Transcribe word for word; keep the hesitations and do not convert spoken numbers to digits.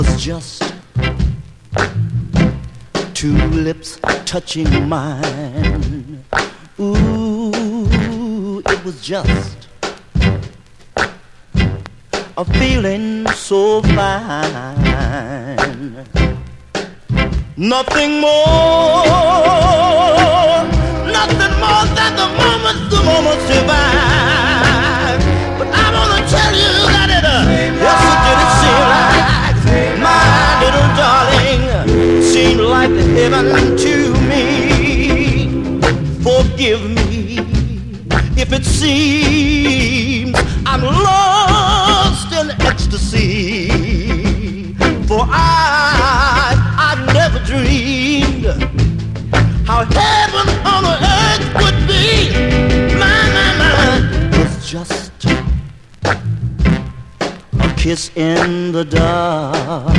was just two lips touching mine. Ooh, it was just a feeling so fine. Nothing more, nothing more than the moment, the moment divine. But I wanna tell you that it, uh, yes, it did, it seemed like my little darling seemed like heaven to me. Forgive me if it seems I'm lost in ecstasy, for I, I never dreamed how heaven on earth would be. My, my, my, it was just a kiss in the dark.